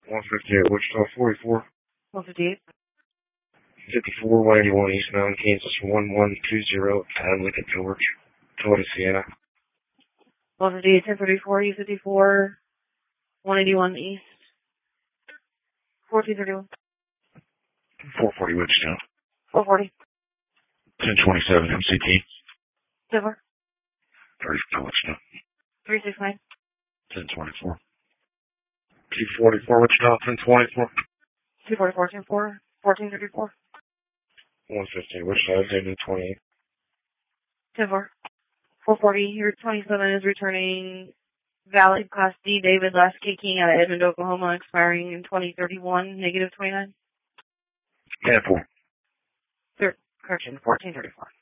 158 Wichita, 44. 158. 54, 181 East Mountain, Kansas, 1120, Adam Lincoln, George, Toyota Sienna. 158, 1034, E54, 181 East, 1431. 440 Wichita. 440. 1027 MCT. Silver. 34 Wichita. 369. 1024. 244 Wichita, 1024. 244, 10-4, 1434. 115 Wichita, David 28. 10-4. 440, your 27 is returning valid Class D David last kicking out of Edmond, Oklahoma, expiring in 2031, negative 29. 10-4. Correction, 1434.